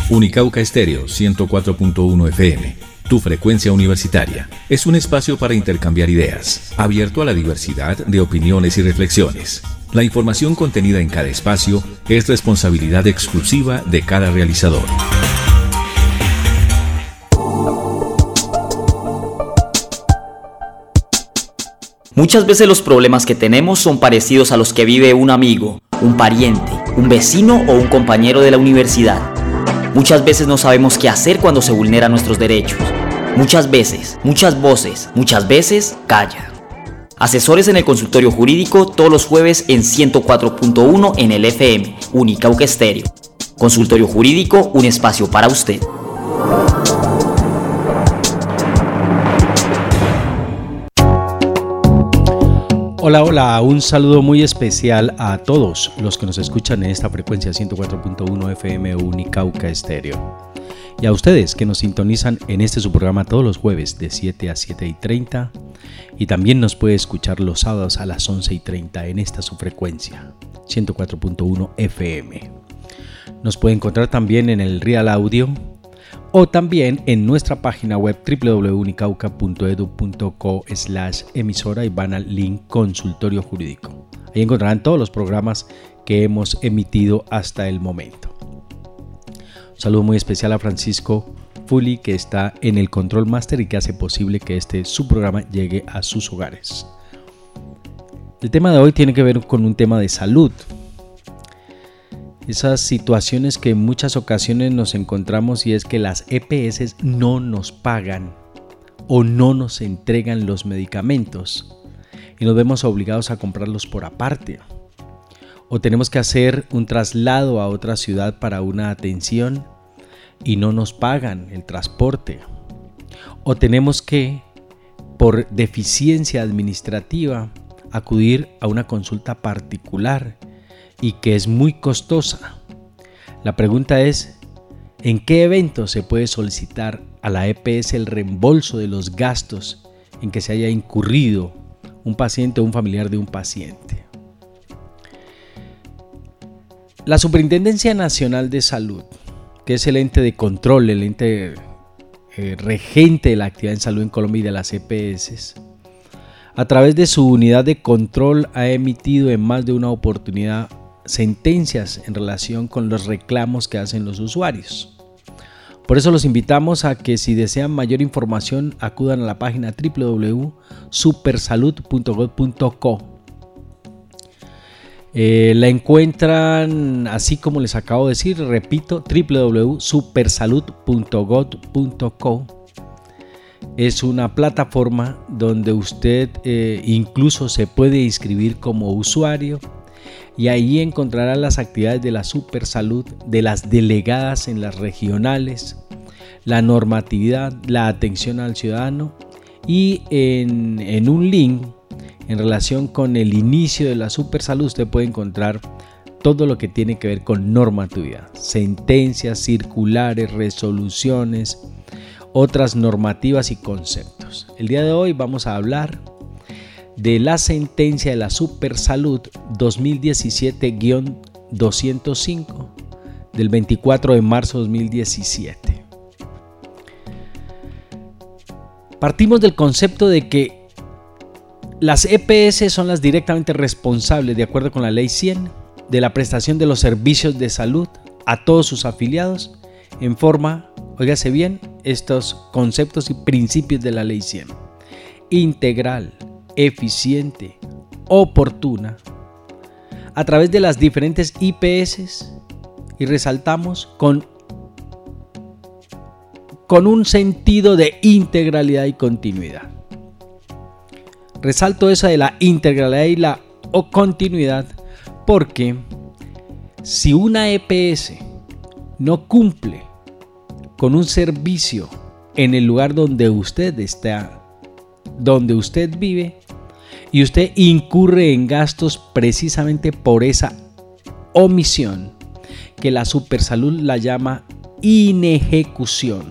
Unicauca Estéreo 104.1 FM, tu frecuencia universitaria. Es un espacio para intercambiar ideas, abierto a la diversidad de opiniones y reflexiones. La información contenida en cada espacio es responsabilidad exclusiva de cada realizador. Muchas veces los problemas que tenemos son parecidos a los que vive un amigo, un pariente, un vecino o un compañero de la universidad. Muchas veces no sabemos qué hacer cuando se vulneran nuestros derechos. Muchas veces, muchas voces, muchas veces callan. Asesores en el consultorio jurídico todos los jueves en 104.1 en el FM, Unicauca Estéreo. Consultorio jurídico, un espacio para usted. Hola, un saludo muy especial a todos los que nos escuchan en esta frecuencia 104.1 FM Unicauca Estéreo. Y a ustedes que nos sintonizan en este su programa todos los jueves de 7 a 7:30 y también nos puede escuchar los sábados a las 11:30 en esta su frecuencia 104.1 FM. Nos puede encontrar también en el Real Audio o también en nuestra página web www.unicauca.edu.co/emisora y van al link consultorio jurídico. Ahí encontrarán todos los programas que hemos emitido hasta el momento. Un saludo muy especial a Francisco Fuli, que está en el Control Master y que hace posible que su programa llegue a sus hogares. El tema de hoy tiene que ver con un tema de salud. Esas situaciones que en muchas ocasiones nos encontramos, y es que las EPS no nos pagan o no nos entregan los medicamentos y nos vemos obligados a comprarlos por aparte, o tenemos que hacer un traslado a otra ciudad para una atención y no nos pagan el transporte, o tenemos que, por deficiencia administrativa, acudir a una consulta particular y que es muy costosa. La pregunta es, ¿en qué evento se puede solicitar a la EPS el reembolso de los gastos en que se haya incurrido un paciente o un familiar de un paciente? La Superintendencia Nacional de Salud, que es el ente de control, el ente regente de la actividad en salud en Colombia y de las EPS, a través de su unidad de control ha emitido en más de una oportunidad sentencias en relación con los reclamos que hacen los usuarios. Por eso los invitamos a que, si desean mayor información, acudan a la página www.supersalud.gov.co. La encuentran así como les acabo de decir, repito, www.supersalud.gov.co. Es una plataforma donde usted incluso se puede inscribir como usuario, y ahí encontrará las actividades de la Supersalud, de las delegadas en las regionales, la normatividad, la atención al ciudadano, y en un link en relación con el inicio de la Supersalud usted puede encontrar todo lo que tiene que ver con normatividad, sentencias, circulares, resoluciones, otras normativas y conceptos. El día de hoy vamos a hablar de la sentencia de la Supersalud 2017-205 del 24 de marzo de 2017. Partimos del concepto de que las EPS son las directamente responsables, de acuerdo con la Ley 100, de la prestación de los servicios de salud a todos sus afiliados en forma, óigase bien, estos conceptos y principios de la Ley 100: integral, eficiente, oportuna, a través de las diferentes IPS, y resaltamos con un sentido de integralidad y continuidad. Resalto esa de la integralidad y la continuidad porque si una EPS no cumple con un servicio en el lugar donde usted está, donde usted vive, y usted incurre en gastos precisamente por esa omisión, que la Supersalud la llama inejecución,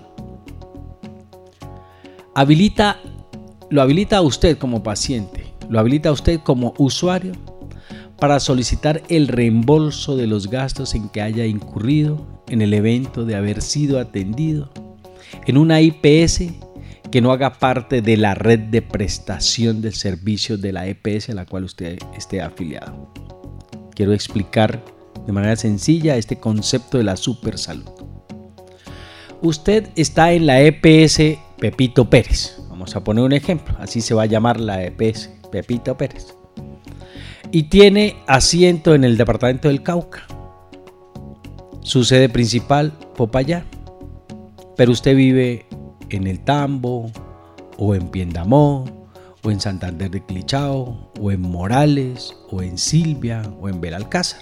lo habilita a usted como paciente, lo habilita a usted como usuario para solicitar el reembolso de los gastos en que haya incurrido en el evento de haber sido atendido en una IPS que no haga parte de la red de prestación del servicio de la EPS a la cual usted esté afiliado. Quiero explicar de manera sencilla este concepto de la supersalud. Usted está en la EPS Pepito Pérez. Vamos a poner un ejemplo. Así se va a llamar la EPS Pepito Pérez. Y tiene asiento en el departamento del Cauca. Su sede principal, Popayán. Pero usted vive en El Tambo, o en Piendamó, o en Santander de Clichao, o en Morales, o en Silvia, o en Belalcázar.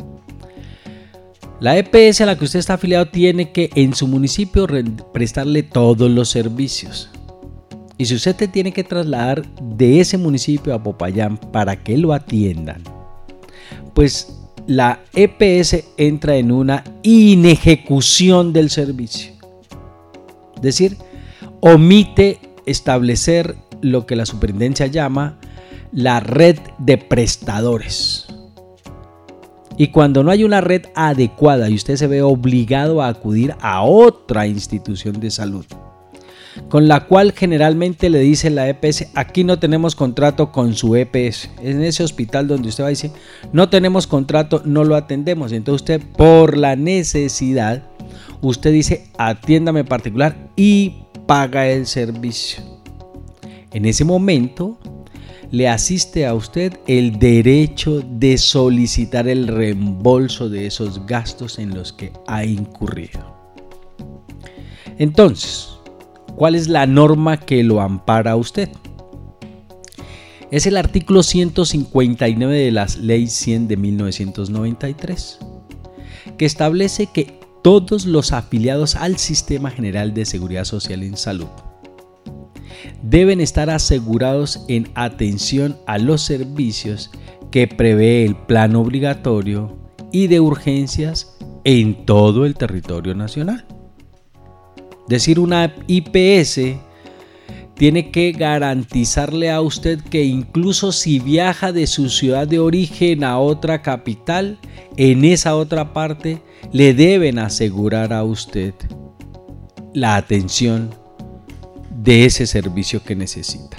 La EPS a la que usted está afiliado tiene que en su municipio prestarle todos los servicios. Y si usted te tiene que trasladar de ese municipio a Popayán para que lo atiendan, pues la EPS entra en una inejecución del servicio. Es decir, omite establecer lo que la superintendencia llama la red de prestadores. Y cuando no hay una red adecuada y usted se ve obligado a acudir a otra institución de salud, con la cual generalmente le dice la EPS, aquí no tenemos contrato con su EPS. En ese hospital donde usted va y dice, no tenemos contrato, no lo atendemos. Entonces usted, por la necesidad, usted dice, atiéndame particular y paga el servicio. En ese momento le asiste a usted el derecho de solicitar el reembolso de esos gastos en los que ha incurrido. Entonces, ¿cuál es la norma que lo ampara a usted? Es el artículo 159 de la Ley 100 de 1993, que establece que todos los afiliados al Sistema General de Seguridad Social en Salud deben estar asegurados en atención a los servicios que prevé el plan obligatorio y de urgencias en todo el territorio nacional. Es decir, una IPS tiene que garantizarle a usted que incluso si viaja de su ciudad de origen a otra capital, en esa otra parte le deben asegurar a usted la atención de ese servicio que necesita.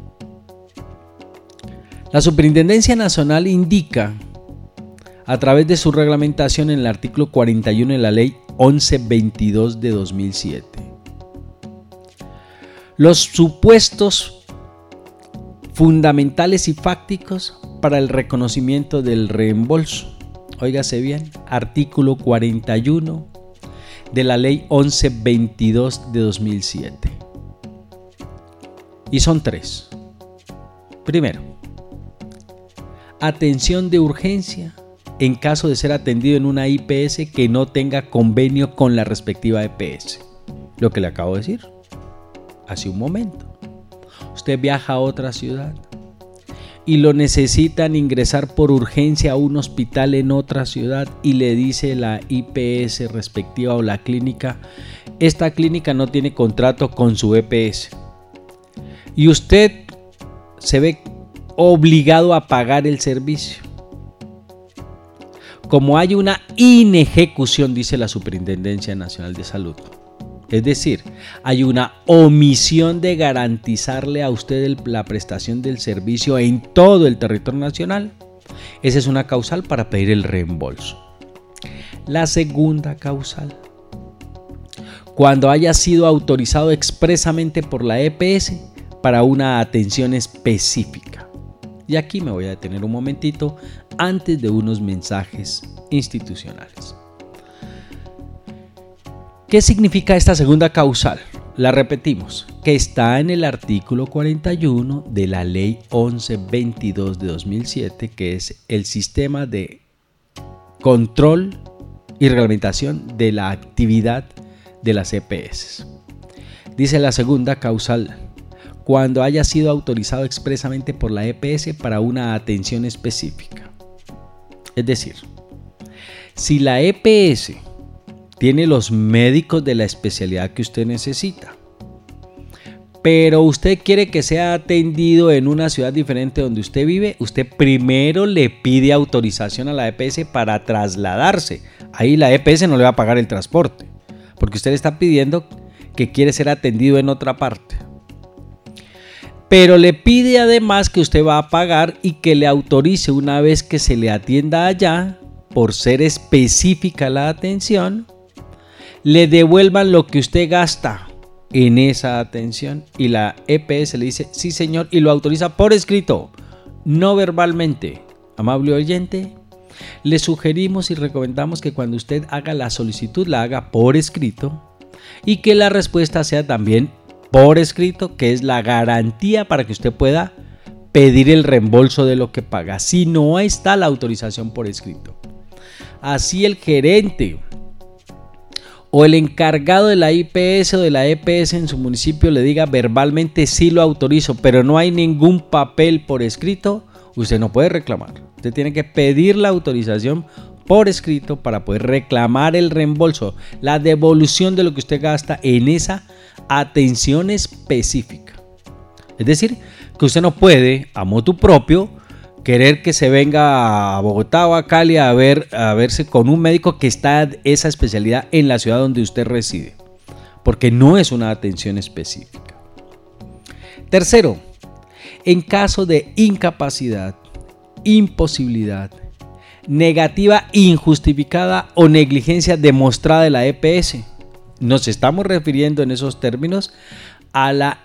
La Superintendencia Nacional indica, a través de su reglamentación en el artículo 41 de la Ley 1122 de 2007, los supuestos fundamentales y fácticos para el reconocimiento del reembolso. Óigase bien, artículo 41 de la Ley 1122 de 2007. Y son 3. Primero, atención de urgencia en caso de ser atendido en una IPS que no tenga convenio con la respectiva EPS. Lo que le acabo de decir hace un momento. Usted viaja a otra ciudad y lo necesitan ingresar por urgencia a un hospital en otra ciudad y le dice la IPS respectiva o la clínica, esta clínica no tiene contrato con su EPS. Y usted se ve obligado a pagar el servicio. Como hay una inejecución, dice la Superintendencia Nacional de Salud, es decir, hay una omisión de garantizarle a usted la prestación del servicio en todo el territorio nacional, esa es una causal para pedir el reembolso. La segunda causal, cuando haya sido autorizado expresamente por la EPS para una atención específica. Y aquí me voy a detener un momentito antes de unos mensajes institucionales. ¿Qué significa esta segunda causal? La repetimos, que está en el artículo 41 de la Ley 1122 de 2007, que es el sistema de control y reglamentación de la actividad de las EPS. Dice la segunda causal, cuando haya sido autorizado expresamente por la EPS para una atención específica. Es decir, si la EPS tiene los médicos de la especialidad que usted necesita, pero usted quiere que sea atendido en una ciudad diferente donde usted vive, usted primero le pide autorización a la EPS para trasladarse. Ahí la EPS no le va a pagar el transporte, porque usted le está pidiendo que quiere ser atendido en otra parte. Pero le pide además que usted va a pagar y que le autorice una vez que se le atienda allá, por ser específica la atención, le devuelvan lo que usted gasta en esa atención, y la EPS le dice sí señor y lo autoriza por escrito, no verbalmente. Amable oyente, le sugerimos y recomendamos que cuando usted haga la solicitud la haga por escrito y que la respuesta sea también por escrito, que es la garantía para que usted pueda pedir el reembolso de lo que paga si no está la autorización por escrito. Así el gerente o el encargado de la IPS o de la EPS en su municipio le diga verbalmente sí lo autorizo, pero no hay ningún papel por escrito, usted no puede reclamar. Usted tiene que pedir la autorización por escrito para poder reclamar el reembolso, la devolución de lo que usted gasta en esa atención específica. Es decir, que usted no puede, a motu propio, querer que se venga a Bogotá o a Cali a verse con un médico que está esa especialidad en la ciudad donde usted reside, porque no es una atención específica. Tercero, en caso de incapacidad, imposibilidad, negativa injustificada o negligencia demostrada de la EPS, nos estamos refiriendo en esos términos a la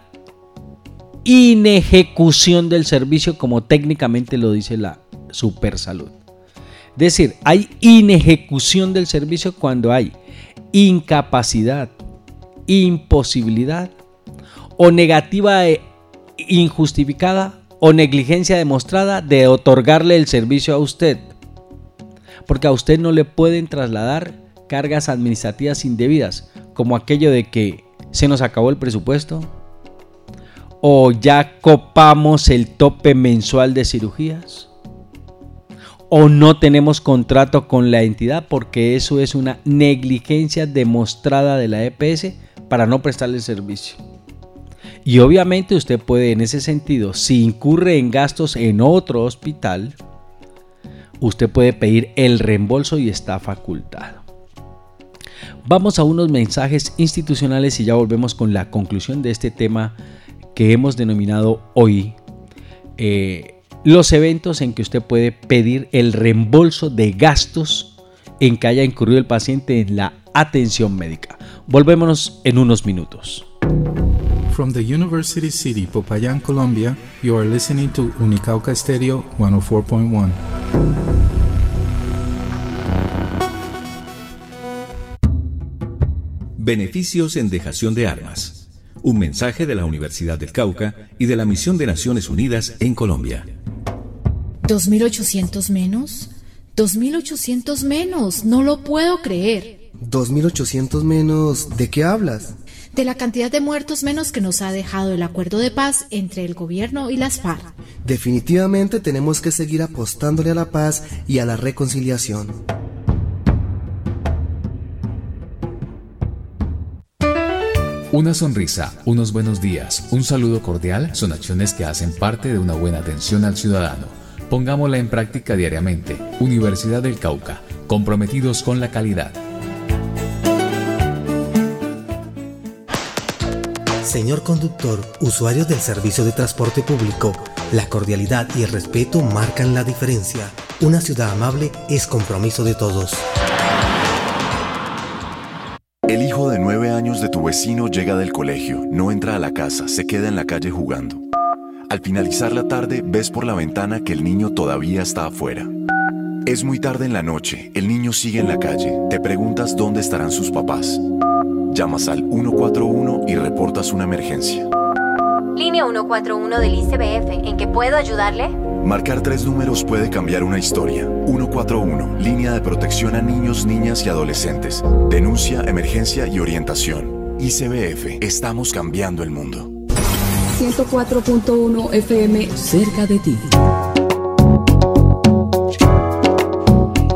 inejecución del servicio, como técnicamente lo dice la Supersalud. Es decir, hay inejecución del servicio cuando hay incapacidad, imposibilidad o negativa injustificada o negligencia demostrada de otorgarle el servicio a usted, porque a usted no le pueden trasladar cargas administrativas indebidas, como aquello de que se nos acabó el presupuesto, o ya copamos el tope mensual de cirugías, o no tenemos contrato con la entidad, porque eso es una negligencia demostrada de la EPS para no prestarle el servicio. Y obviamente usted puede, en ese sentido, si incurre en gastos en otro hospital, usted puede pedir el reembolso y está facultado. Vamos a unos mensajes institucionales y ya volvemos con la conclusión de este tema que hemos denominado hoy los eventos en que usted puede pedir el reembolso de gastos en que haya incurrido el paciente en la atención médica. Volvémonos en unos minutos. From the University City, Popayán, Colombia, you are listening to Unicauca Stereo 104.1. Beneficios en dejación de armas. Un mensaje de la Universidad del Cauca y de la Misión de Naciones Unidas en Colombia. ¿2.800 menos? 2.800 menos, no lo puedo creer. 2.800 menos, ¿de qué hablas? De la cantidad de muertos menos que nos ha dejado el acuerdo de paz entre el gobierno y las FARC. Definitivamente tenemos que seguir apostándole a la paz y a la reconciliación. Una sonrisa, unos buenos días, un saludo cordial son acciones que hacen parte de una buena atención al ciudadano. Pongámosla en práctica diariamente. Universidad del Cauca, comprometidos con la calidad. Señor conductor, usuarios del servicio de transporte público, la cordialidad y el respeto marcan la diferencia. Una ciudad amable es compromiso de todos. El hijo de 9 años de tu vecino llega del colegio, no entra a la casa, se queda en la calle jugando. Al finalizar la tarde, ves por la ventana que el niño todavía está afuera. Es muy tarde en la noche, el niño sigue en la calle, te preguntas dónde estarán sus papás. Llamas al 141 y reportas una emergencia. Línea 141 del ICBF, ¿en qué puedo ayudarle? Marcar 3 números puede cambiar una historia. 141, línea de protección a niños, niñas y adolescentes. Denuncia, emergencia y orientación. ICBF, estamos cambiando el mundo. 104.1 FM, cerca de ti.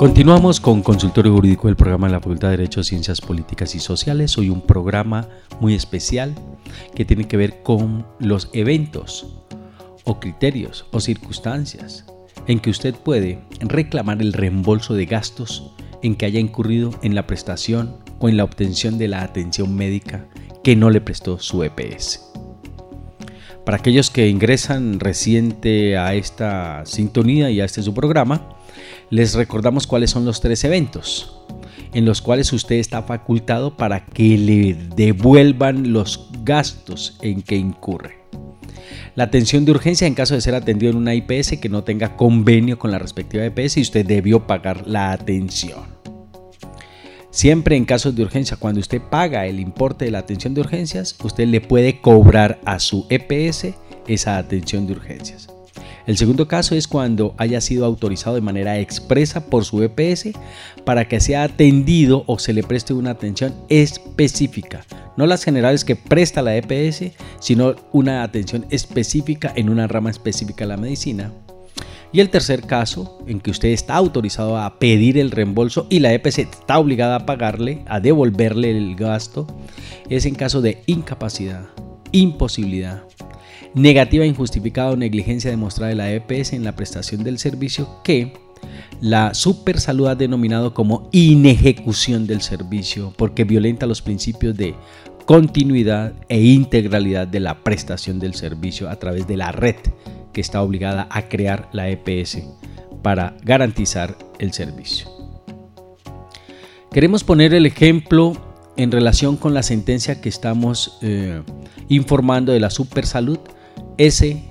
Continuamos con Consultorio Jurídico del programa de la Facultad de Derecho, Ciencias Políticas y Sociales. Hoy un programa muy especial que tiene que ver con los eventos o criterios o circunstancias en que usted puede reclamar el reembolso de gastos en que haya incurrido en la prestación o en la obtención de la atención médica que no le prestó su EPS. Para aquellos que ingresan reciente a esta sintonía y a este su programa, les recordamos cuáles son los 3 eventos en los cuales usted está facultado para que le devuelvan los gastos en que incurre. La atención de urgencia en caso de ser atendido en una IPS que no tenga convenio con la respectiva EPS y usted debió pagar la atención. Siempre en casos de urgencia, cuando usted paga el importe de la atención de urgencias, usted le puede cobrar a su EPS esa atención de urgencias. El segundo caso es cuando haya sido autorizado de manera expresa por su EPS para que sea atendido o se le preste una atención específica. No las generales que presta la EPS, sino una atención específica en una rama específica de la medicina. Y el tercer caso, en que usted está autorizado a pedir el reembolso y la EPS está obligada a pagarle, a devolverle el gasto, es en caso de incapacidad, imposibilidad, negativa injustificada o negligencia demostrada de la EPS en la prestación del servicio que la Supersalud ha denominado como inejecución del servicio porque violenta los principios de continuidad e integralidad de la prestación del servicio a través de la red que está obligada a crear la EPS para garantizar el servicio. Queremos poner el ejemplo en relación con la sentencia que estamos informando de la Supersalud S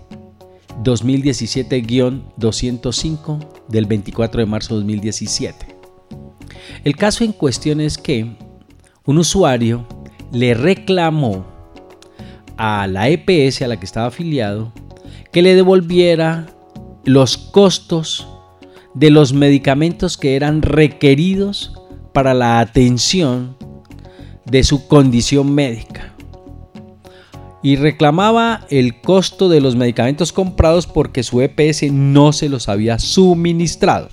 2017-205 del 24 de marzo de 2017. El caso en cuestión es que un usuario le reclamó a la EPS a la que estaba afiliado que le devolviera los costos de los medicamentos que eran requeridos para la atención de su condición médica. Y reclamaba el costo de los medicamentos comprados porque su EPS no se los había suministrado.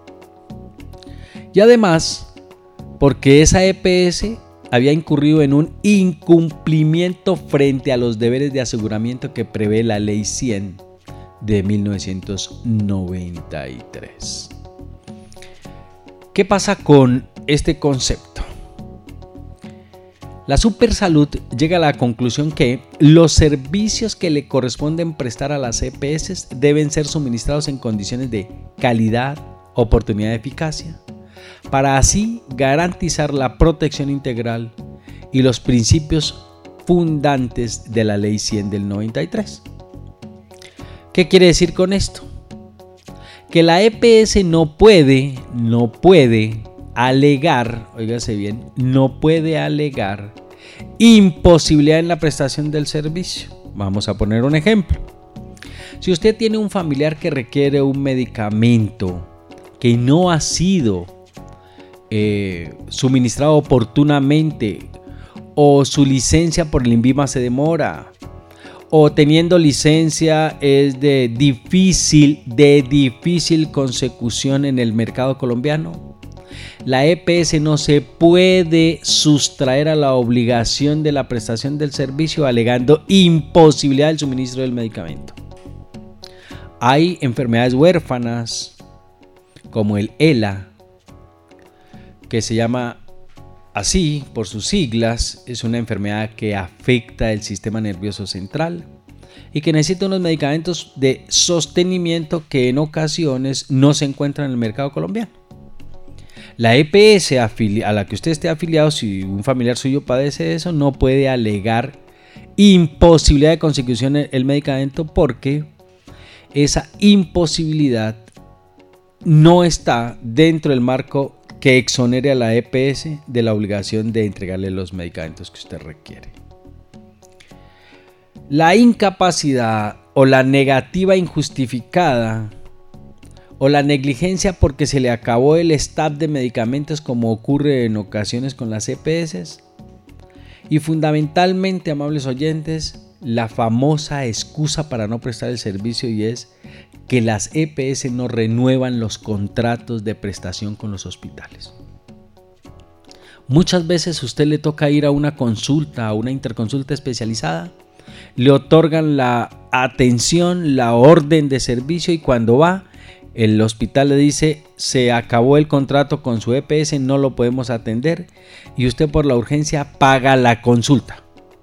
Y además, porque esa EPS había incurrido en un incumplimiento frente a los deberes de aseguramiento que prevé la Ley 100 de 1993. ¿Qué pasa con este concepto? La Supersalud llega a la conclusión que los servicios que le corresponden prestar a las EPS deben ser suministrados en condiciones de calidad, oportunidad y eficacia, para así garantizar la protección integral y los principios fundantes de la Ley 100 del 93. ¿Qué quiere decir con esto? Que la EPS no puede alegar, óigase bien, no puede alegar imposibilidad en la prestación del servicio. Vamos a poner un ejemplo. Si usted tiene un familiar que requiere un medicamento que no ha sido suministrado oportunamente, o su licencia por el INVIMA se demora, o teniendo licencia es de difícil consecución en el mercado colombiano, la EPS no se puede sustraer a la obligación de la prestación del servicio alegando imposibilidad del suministro del medicamento. Hay enfermedades huérfanas como el ELA, que se llama así por sus siglas, es una enfermedad que afecta el sistema nervioso central y que necesita unos medicamentos de sostenimiento que en ocasiones no se encuentran en el mercado colombiano. La EPS a la que usted esté afiliado, si un familiar suyo padece eso, no puede alegar imposibilidad de consecución del medicamento porque esa imposibilidad no está dentro del marco que exonere a la EPS de la obligación de entregarle los medicamentos que usted requiere. La incapacidad o la negativa injustificada o la negligencia porque se le acabó el stock de medicamentos, como ocurre en ocasiones con las EPS, y fundamentalmente, amables oyentes, la famosa excusa para no prestar el servicio, y es que las EPS no renuevan los contratos de prestación con los hospitales. Muchas veces a usted le toca ir a una consulta, a una interconsulta especializada, le otorgan la atención, la orden de servicio y cuando va, el hospital le dice se acabó el contrato con su EPS, no lo podemos atender y usted por la urgencia paga la consulta.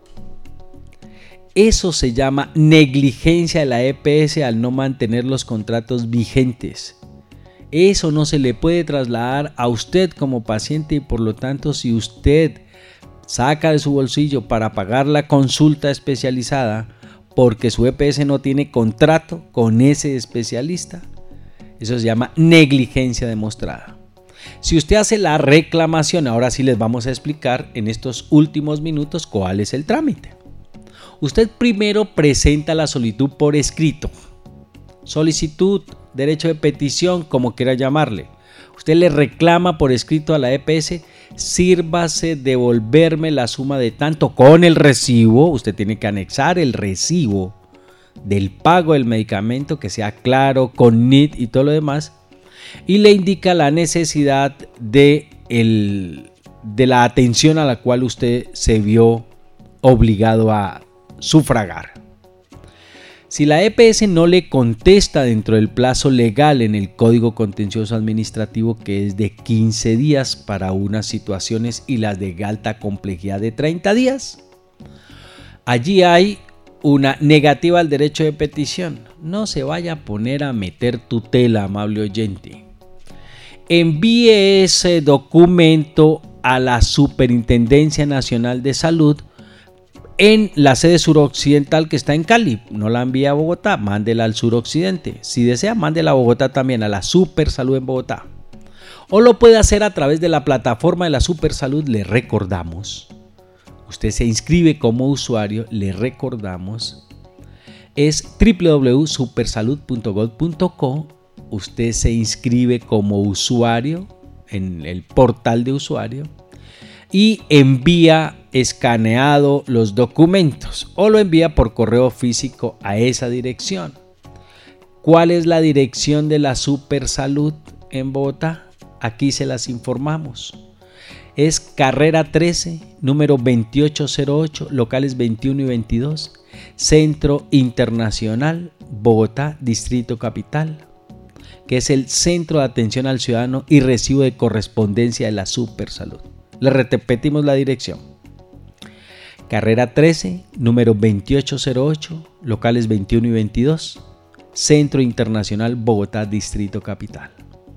Eso se llama negligencia de la EPS al no mantener los contratos vigentes. Eso no se le puede trasladar a usted como paciente y por lo tanto si usted saca de su bolsillo para pagar la consulta especializada porque su EPS no tiene contrato con ese especialista, eso se llama negligencia demostrada. Si usted hace la reclamación, ahora sí les vamos a explicar en estos últimos minutos cuál es el trámite. Usted primero presenta la solicitud por escrito. Solicitud, derecho de petición, como quiera llamarle. Usted le reclama por escrito a la EPS, sírvase devolverme la suma de tanto con el recibo. Usted tiene que anexar el recibo del pago del medicamento, que sea claro, con NIT y todo lo demás. Y le indica la necesidad de la atención a la cual usted se vio obligado a sufragar. Si la EPS no le contesta dentro del plazo legal en el Código Contencioso Administrativo, que es de 15 días para unas situaciones y las de alta complejidad de 30 días, allí hay una negativa al derecho de petición. No se vaya a poner a meter tutela, amable oyente. Envíe ese documento a la Superintendencia Nacional de Salud en la sede suroccidental que está en Cali. No la envíe a Bogotá, mándela al suroccidente. Si desea, mándela a Bogotá también, a la Supersalud en Bogotá. O lo puede hacer a través de la plataforma de la Supersalud, le recordamos. Usted se inscribe como usuario, le recordamos. Es www.supersalud.gov.co. Usted se inscribe como usuario en el portal de usuario y envía escaneado los documentos o lo envía por correo físico a esa dirección. ¿Cuál es la dirección de la Supersalud en Bogotá? Aquí se las informamos. Es Carrera 13, número 2808, locales 21 y 22, Centro Internacional, Bogotá, Distrito Capital, que es el Centro de Atención al Ciudadano y Recibo de Correspondencia de la Supersalud. Le repetimos la dirección. Carrera 13, número 2808, locales 21 y 22, Centro Internacional, Bogotá, Distrito Capital.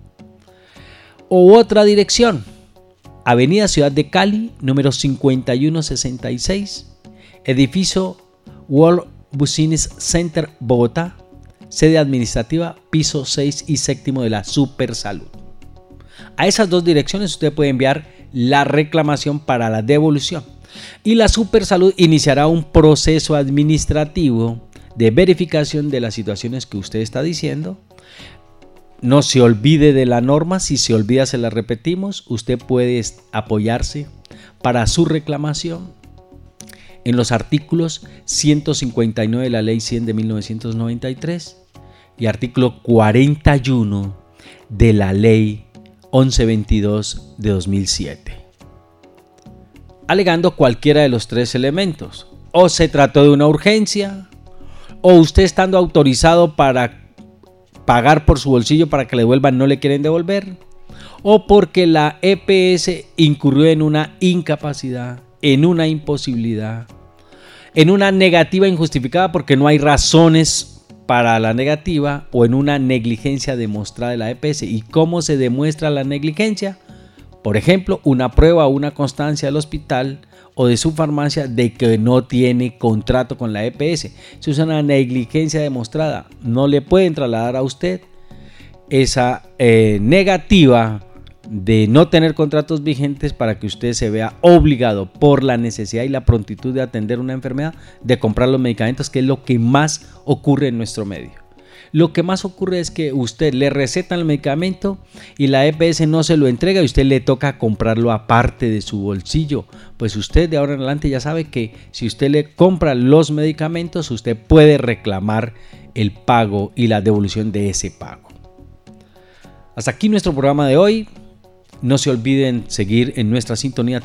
O otra dirección, Avenida Ciudad de Cali, número 5166, edificio World Business Center, Bogotá, sede administrativa, piso 6 y séptimo de la Supersalud. A esas dos direcciones usted puede enviar la reclamación para la devolución y la Supersalud iniciará un proceso administrativo de verificación de las situaciones que usted está diciendo. No se olvide de la norma, si se olvida se la repetimos. Usted puede apoyarse para su reclamación en los artículos 159 de la Ley 100 de 1993 y artículo 41 de la Ley 1122 de 2007, alegando cualquiera de los tres elementos. O se trató de una urgencia, o usted estando autorizado para pagar por su bolsillo para que le devuelvan no le quieren devolver, o porque la EPS incurrió en una incapacidad, en una imposibilidad, en una negativa injustificada porque no hay razones para la negativa, o en una negligencia demostrada de la EPS. ¿Y cómo se demuestra la negligencia? Por ejemplo, una prueba o una constancia del hospital o de su farmacia de que no tiene contrato con la EPS. Si es una negligencia demostrada, no le pueden trasladar a usted esa negativa de no tener contratos vigentes para que usted se vea obligado por la necesidad y la prontitud de atender una enfermedad de comprar los medicamentos, que es lo que más ocurre en nuestro medio. Lo que más ocurre es que usted le recetan el medicamento y la EPS no se lo entrega y usted le toca comprarlo aparte de su bolsillo. Pues usted de ahora en adelante ya sabe que si usted le compra los medicamentos, usted puede reclamar el pago y la devolución de ese pago. Hasta aquí nuestro programa de hoy. No se olviden seguir en nuestra sintonía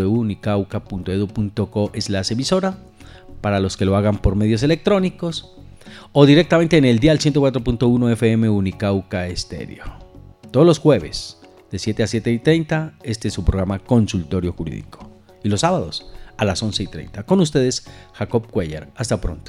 www.unicauca.edu.co/emisora para los que lo hagan por medios electrónicos o directamente en el dial 104.1 FM Unicauca Estéreo. Todos los jueves de 7 a 7:30 este es su programa Consultorio Jurídico. Y los sábados a las 11:30. Con ustedes, Jacob Cuellar. Hasta pronto.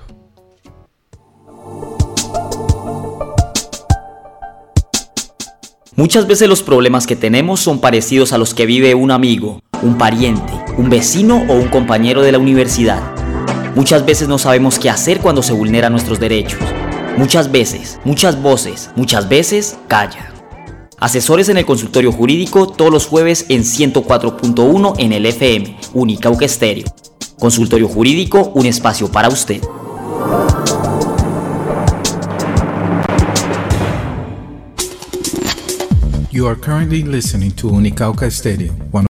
Muchas veces los problemas que tenemos son parecidos a los que vive un amigo, un pariente, un vecino o un compañero de la universidad. Muchas veces no sabemos qué hacer cuando se vulneran nuestros derechos. Muchas veces, muchas voces, muchas veces callan. Asesores en el consultorio jurídico todos los jueves en 104.1 en el FM, Unicauca Estéreo. Consultorio jurídico, un espacio para usted. You are currently listening to Unicauca Estéreo